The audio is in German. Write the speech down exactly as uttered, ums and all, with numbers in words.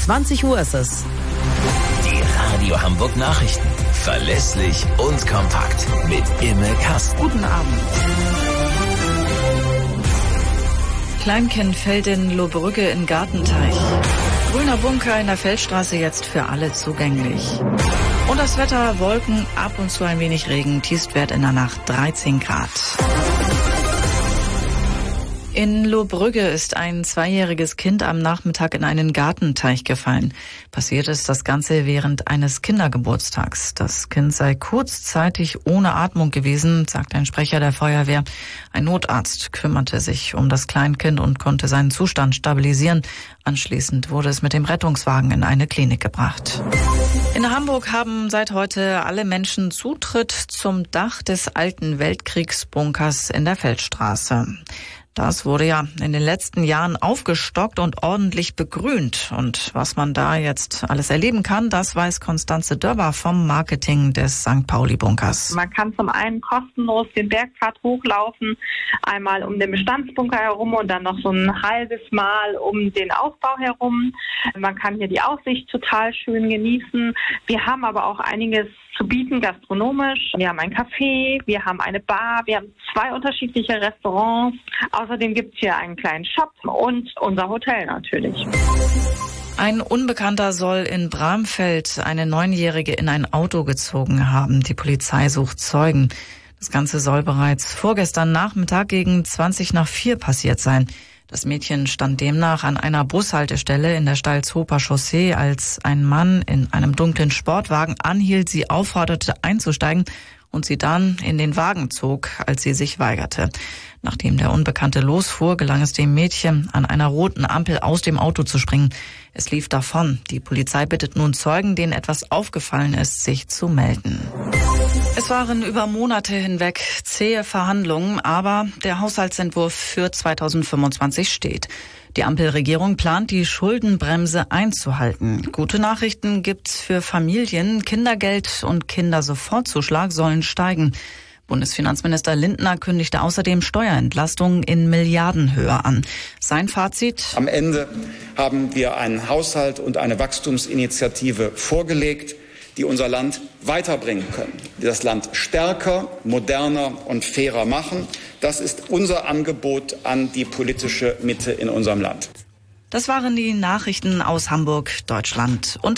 zwanzig Uhr ist es. Die Radio Hamburg Nachrichten. Verlässlich und kompakt. Mit Imme Kasten. Guten Abend. Kleinkind fällt in Lohbrügge in Gartenteich. Grüner Bunker in der Feldstraße jetzt für alle zugänglich. Und das Wetter, Wolken, ab und zu ein wenig Regen, Tiefstwert in der Nacht dreizehn Grad. In Lohbrügge ist ein zweijähriges Kind am Nachmittag in einen Gartenteich gefallen. Passiert ist das Ganze während eines Kindergeburtstags. Das Kind sei kurzzeitig ohne Atmung gewesen, sagt ein Sprecher der Feuerwehr. Ein Notarzt kümmerte sich um das Kleinkind und konnte seinen Zustand stabilisieren. Anschließend wurde es mit dem Rettungswagen in eine Klinik gebracht. In Hamburg haben seit heute alle Menschen Zutritt zum Dach des alten Weltkriegsbunkers in der Feldstraße. Das wurde ja in den letzten Jahren aufgestockt und ordentlich begrünt. Und was man da jetzt alles erleben kann, das weiß Konstanze Dörber vom Marketing des Sankt Pauli-Bunkers. Man kann zum einen kostenlos den Bergpfad hochlaufen, einmal um den Bestandsbunker herum und dann noch so ein halbes Mal um den Aufbau herum. Man kann hier die Aussicht total schön genießen. Wir haben aber auch einiges zu bieten gastronomisch. Wir haben ein Café, wir haben eine Bar, wir haben zwei unterschiedliche Restaurants. Außerdem gibt es hier einen kleinen Shop und unser Hotel natürlich. Ein Unbekannter soll in Bramfeld eine Neunjährige in ein Auto gezogen haben. Die Polizei sucht Zeugen. Das Ganze soll bereits vorgestern Nachmittag gegen zwanzig nach vier passiert sein. Das Mädchen stand demnach an einer Bushaltestelle in der Stalzhofer Chaussee, als ein Mann in einem dunklen Sportwagen anhielt, sie aufforderte einzusteigen und sie dann in den Wagen zog, als sie sich weigerte. Nachdem der Unbekannte losfuhr, gelang es dem Mädchen, an einer roten Ampel aus dem Auto zu springen. Es lief davon. Die Polizei bittet nun Zeugen, denen etwas aufgefallen ist, sich zu melden. Es waren über Monate hinweg zähe Verhandlungen, aber der Haushaltsentwurf für zweitausendfünfundzwanzig steht. Die Ampelregierung plant, die Schuldenbremse einzuhalten. Gute Nachrichten gibt's für Familien. Kindergeld und Kindersofortzuschlag sollen steigen. Bundesfinanzminister Lindner kündigte außerdem Steuerentlastungen in Milliardenhöhe an. Sein Fazit: Am Ende haben wir einen Haushalt und eine Wachstumsinitiative vorgelegt, die unser Land weiterbringen können, die das Land stärker, moderner und fairer machen. Das ist unser Angebot an die politische Mitte in unserem Land. Das waren die Nachrichten aus Hamburg, Deutschland und